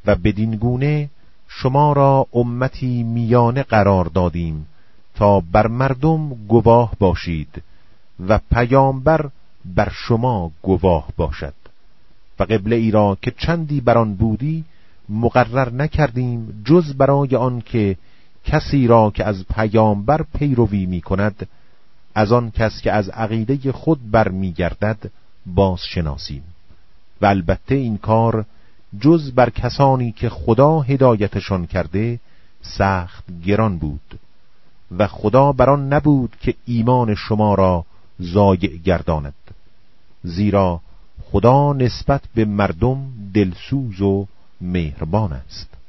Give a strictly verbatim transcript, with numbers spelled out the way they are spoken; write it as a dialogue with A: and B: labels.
A: و بدین گونه شما را امتی میانه قرار دادیم تا بر مردم گواه باشید و پیامبر بر شما گواه باشد و قبله ای را که چندی بر آن بودی مقرر نکردیم جز برای آن که کسی را که از پیامبر پیروی می کند از آن کس که از عقیده خود برمیگردد باز شناسیم و البته این کار جز بر کسانی که خدا هدایتشان کرده سخت گران بود و خدا بر آن نبود که ایمان شما را ضایع گرداند، زیرا خدا نسبت به مردم دلسوز و مهربان است.